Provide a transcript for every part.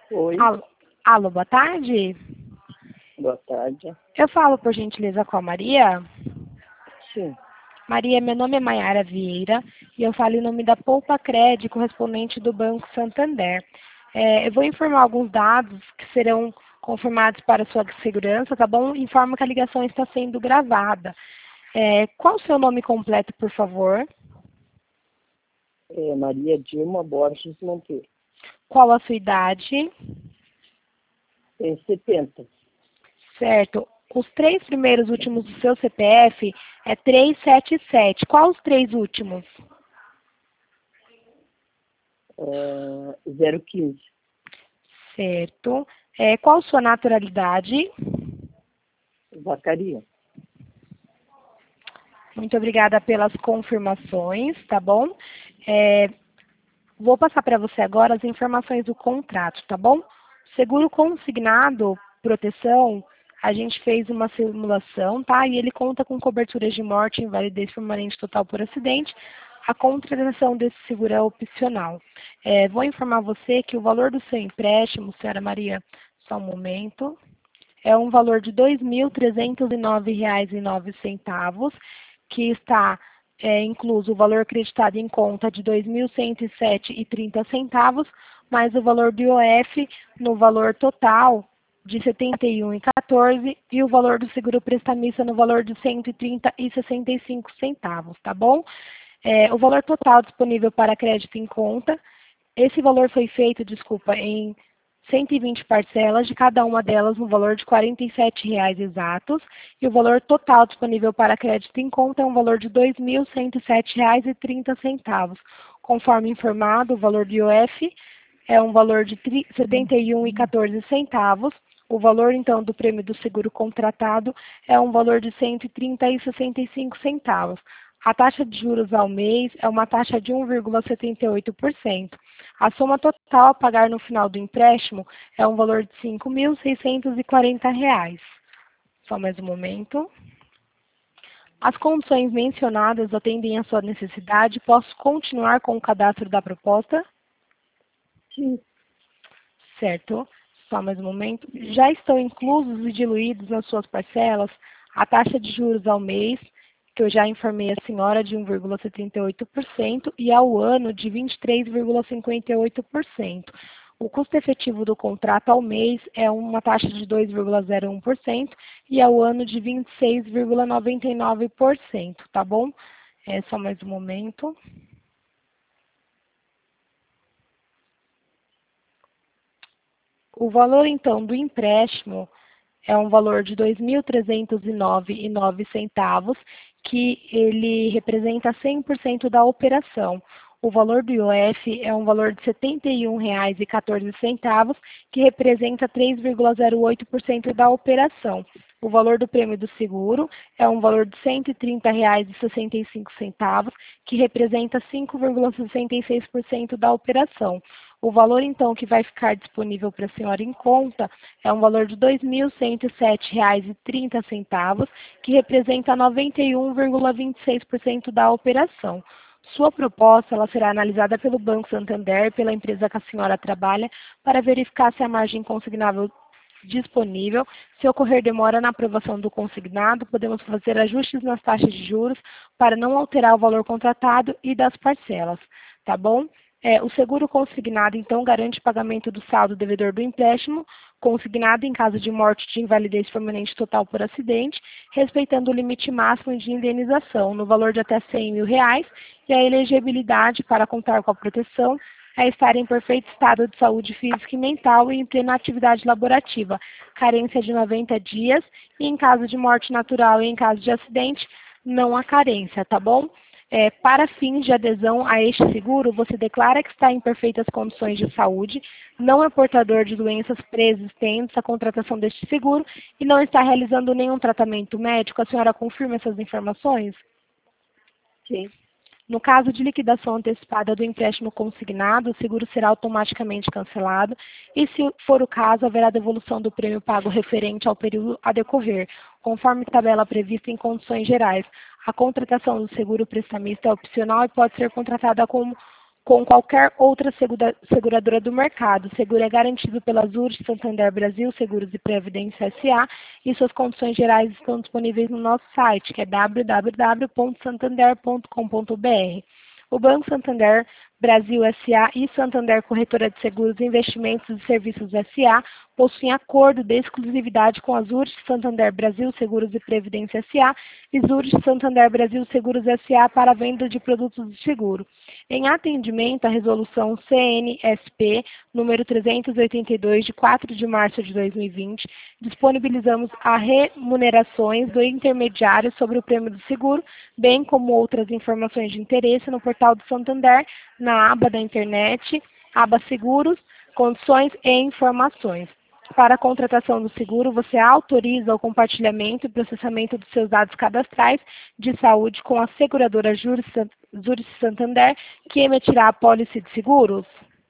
Oi, Alô, alô, boa tarde. boa tarde. Eu falo, por gentileza, com a Maria. Sim, Maria, meu nome é Maiara Vieira e eu falo em nome da Poupa Cred, correspondente do Banco Santander. Eu vou informar alguns dados que serão confirmados para sua segurança, tá bom? Informo que a ligação está sendo gravada. Qual o seu nome completo, por favor? é Maria Dilma Borges Monteiro. Qual a sua idade? Tem 70. Certo. Os três primeiros últimos do seu CPF é 377. Qual os três últimos? 015. Certo. Qual sua naturalidade? Vacaria. Muito obrigada pelas confirmações, tá bom? É, Vou passar para você agora as informações do contrato, tá bom? Seguro consignado, proteção, a gente fez uma simulação, tá? E ele conta com coberturas de morte, invalidez permanente total por acidente. A contratação desse seguro é opcional. Vou informar você que o valor do seu empréstimo, senhora Maria, só um momento, é um valor de R$ 2.309,09, que está incluso o valor acreditado em conta de R$ 2.107,30, mais o valor do IOF no valor total de R$ 71,14 e o valor do seguro prestamista no valor de R$ 130,65, tá bom? O valor total disponível para crédito em conta, esse valor foi feito, desculpa, em 120 parcelas, de cada uma delas no valor de R$ 47,00 exatos, e o valor total disponível para crédito em conta é um valor de R$ 2.107,30. Conforme informado, o valor do IOF é um valor de R$ 71,14. O valor, então, do prêmio do seguro contratado é um valor de R$ 130,65. A taxa de juros ao mês é uma taxa de 1,78%. A soma total a pagar no final do empréstimo é um valor de R$ 5.640. Só mais um momento. As condições mencionadas atendem à sua necessidade. Posso continuar com o cadastro da proposta? Sim, Certo. Só mais um momento. Já estão inclusos e diluídos nas suas parcelas a taxa de juros ao mês, que eu já informei a senhora, de 1,78%, e ao ano de 23,58%. O custo efetivo do contrato ao mês é uma taxa de 2,01% e ao ano de 26,99%, tá bom? Só mais um momento. O valor, então, do empréstimo é um valor de R$ 2.309,09, que ele representa 100% da operação. O valor do IOF é um valor de R$ 71,14, que representa 3,08% da operação. O valor do prêmio do seguro é um valor de R$ 130,65, que representa 5,66% da operação. O valor, então, que vai ficar disponível para a senhora em conta é um valor de R$ 2.107,30, que representa 91,26% da operação. Sua proposta ela será analisada pelo Banco Santander, pela empresa que a senhora trabalha, para verificar se a margem consignável disponível. Se ocorrer demora na aprovação do consignado, podemos fazer ajustes nas taxas de juros para não alterar o valor contratado e das parcelas, tá bom? O seguro consignado, então, garante pagamento do saldo devedor do empréstimo, consignado em caso de morte de invalidez permanente total por acidente, respeitando o limite máximo de indenização, no valor de até R$ 100.000, e a elegibilidade para contar com a proteção é estar em perfeito estado de saúde física e mental e em plena atividade laborativa, carência de 90 dias, e em caso de morte natural e em caso de acidente, não há carência, tá bom? Para fins de adesão a este seguro, você declara que está em perfeitas condições de saúde, não é portador de doenças pré-existentes à contratação deste seguro e não está realizando nenhum tratamento médico. A senhora confirma essas informações? sim. No caso de liquidação antecipada do empréstimo consignado, o seguro será automaticamente cancelado e, se for o caso, haverá devolução do prêmio pago referente ao período a decorrer, conforme tabela prevista em condições gerais. A contratação do seguro prestamista é opcional e pode ser contratada com qualquer outra seguradora do mercado. O seguro é garantido pela Zurich Santander Brasil Seguros e Previdência S.A. e suas condições gerais estão disponíveis no nosso site, que é www.santander.com.br. O Banco Santander Brasil S.A. e Santander Corretora de Seguros, Investimentos e Serviços S.A. possuem acordo de exclusividade com a Zurich Santander Brasil Seguros e Previdência S.A. e Zurich Santander Brasil Seguros S.A. para a venda de produtos de seguro. Em atendimento à resolução CNSP número 382, de 4 de março de 2020, disponibilizamos as remunerações do intermediário sobre o prêmio do seguro, bem como outras informações de interesse no portal do Santander, na aba da internet, aba Seguros, Condições e Informações. Para a contratação do seguro, você autoriza o compartilhamento e processamento dos seus dados cadastrais de saúde com a seguradora Zurich Santander, que emitirá a pólice de seguros?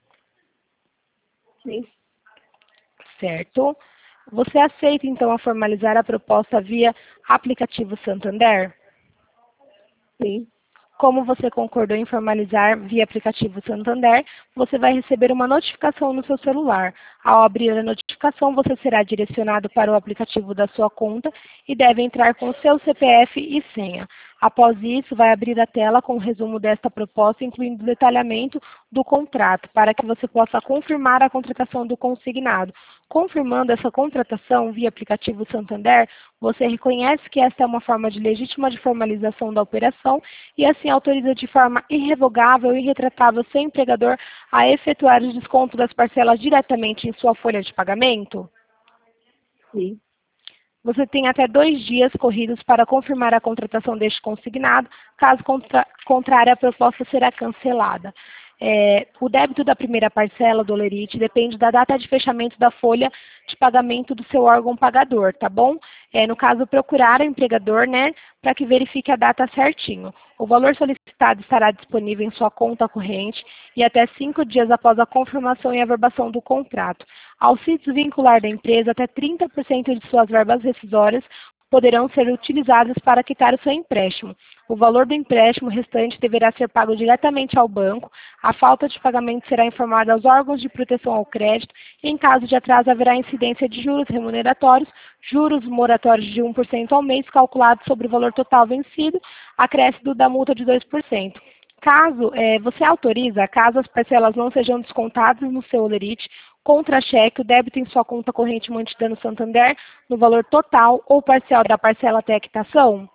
Sim. Certo. Você aceita, então, a formalizar a proposta via aplicativo Santander? Sim. Como você concordou em formalizar via aplicativo Santander, você vai receber uma notificação no seu celular. Ao abrir a notificação, você será direcionado para o aplicativo da sua conta e deve entrar com o seu CPF e senha. Após isso, vai abrir a tela com o resumo desta proposta, incluindo o detalhamento do contrato, para que você possa confirmar a contratação do consignado. Confirmando essa contratação via aplicativo Santander, você reconhece que esta é uma forma legítima de formalização da operação e assim autoriza de forma irrevogável e irretratável seu empregador a efetuar o desconto das parcelas diretamente em sua folha de pagamento? Sim. Você tem até 2 dias corridos para confirmar a contratação deste consignado, caso contrário, a proposta será cancelada. O débito da primeira parcela do Olerite depende da data de fechamento da folha de pagamento do seu órgão pagador, tá bom? No caso, procurar o empregador, né, para que verifique a data certinho. O valor solicitado estará disponível em sua conta corrente e até 5 dias após a confirmação e averbação do contrato. Ao se desvincular da empresa, até 30% de suas verbas rescisórias poderão ser utilizadas para quitar o seu empréstimo. O valor do empréstimo restante deverá ser pago diretamente ao banco. A falta de pagamento será informada aos órgãos de proteção ao crédito. Em caso de atraso, haverá incidência de juros remuneratórios, juros moratórios de 1% ao mês, calculados sobre o valor total vencido, acréscimo da multa de 2%. Caso você autoriza, caso as parcelas não sejam descontadas no seu Olerite, contra-cheque, o débito em sua conta corrente mantida no Santander, no valor total ou parcial da parcela até a quitação?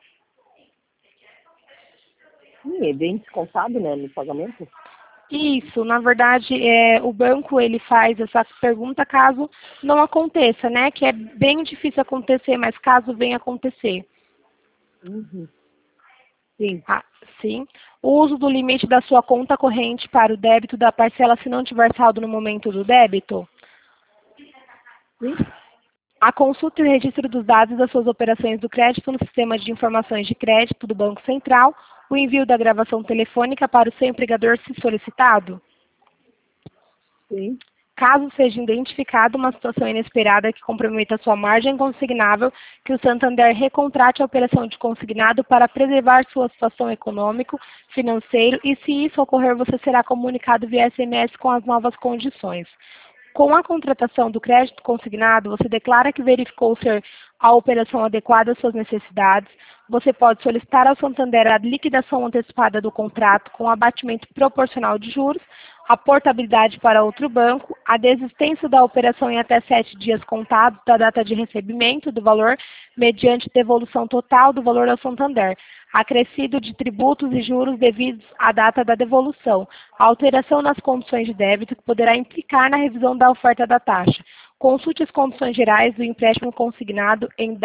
Sim, é bem descontado, né, no pagamento? Isso, na verdade, o banco ele faz essa pergunta caso não aconteça, né? Que é bem difícil acontecer, mas caso venha acontecer. Uhum. Sim. Sim. O uso do limite da sua conta corrente para o débito da parcela se não tiver saldo no momento do débito? Sim. A consulta e o registro dos dados das suas operações do crédito no sistema de informações de crédito do Banco Central, o envio da gravação telefônica para o seu empregador se solicitado? Sim. Caso seja identificada uma situação inesperada que comprometa sua margem consignável, que o Santander recontrate a operação de consignado para preservar sua situação econômico, financeiro e, se isso ocorrer, você será comunicado via SMS com as novas condições. Com a contratação do crédito consignado, você declara que verificou ser a operação adequada às suas necessidades. Você pode solicitar ao Santander a liquidação antecipada do contrato com abatimento proporcional de juros, a portabilidade para outro banco, a desistência da operação em até 7 dias contados da data de recebimento do valor, mediante devolução total do valor ao Santander, acrescido de tributos e juros devidos à data da devolução, a alteração nas condições de débito que poderá implicar na revisão da oferta da taxa. Consulte as condições gerais do empréstimo consignado em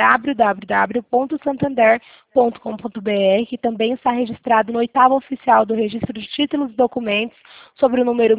www.santander.com.br, que também está registrado no 8º oficial do Registro de Títulos e Documentos, sobre o número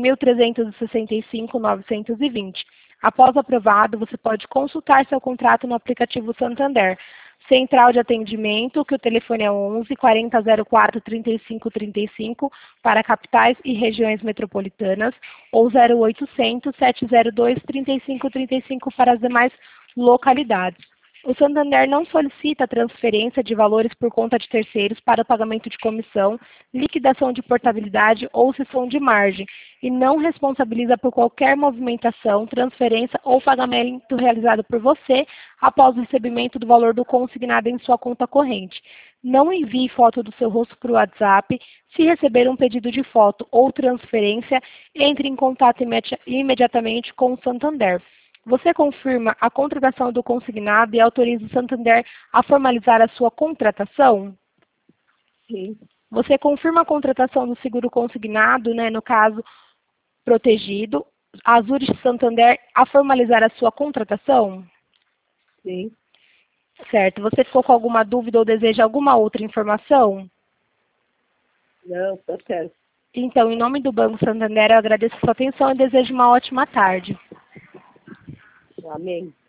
1365-920. Após aprovado, você pode consultar seu contrato no aplicativo Santander. Central de atendimento, que o telefone é 11 40 04 35 35 para capitais e regiões metropolitanas, ou 0800 702 35 35 para as demais localidades. O Santander não solicita a transferência de valores por conta de terceiros para pagamento de comissão, liquidação de portabilidade ou cessão de margem e não responsabiliza por qualquer movimentação, transferência ou pagamento realizado por você após o recebimento do valor do consignado em sua conta corrente. Não envie foto do seu rosto para o WhatsApp. Se receber um pedido de foto ou transferência, entre em contato imediatamente com o Santander. Você confirma a contratação do consignado e autoriza o Santander a formalizar a sua contratação? Sim. Você confirma a contratação do seguro consignado, né, no caso protegido, a Zurich Santander a formalizar a sua contratação? Sim. Certo. Você ficou com alguma dúvida ou deseja alguma outra informação? Não, tá certo. Então, em nome do Banco Santander, eu agradeço a sua atenção e desejo uma ótima tarde. Amém.